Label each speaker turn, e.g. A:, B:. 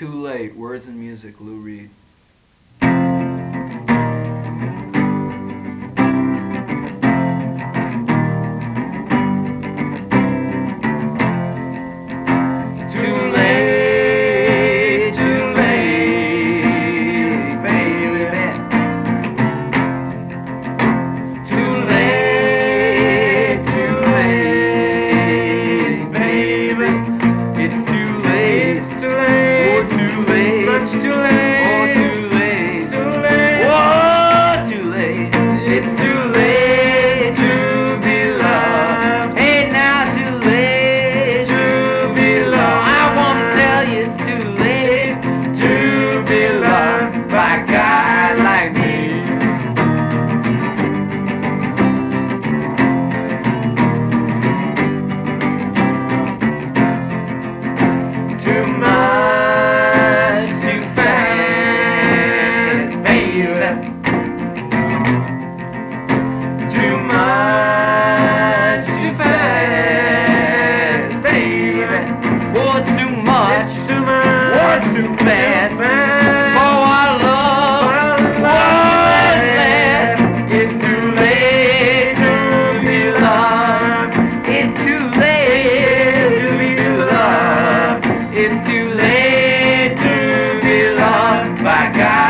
A: Too Late, words and music, Lou Reed.
B: Too late, baby. Too late, baby. It's too late, oh too late, much too late, oh too late, oh too late. It's too late to be loved. Hey now, too late to be loved. I wanna tell you it's too late to be loved by a guy like me. Too much, too fast, baby. Too much, too fast, baby. Oh, too much, oh, too fast. For our love, what's last? It's too late to be loved. It's too late to be loved. It's too late to be loved by God.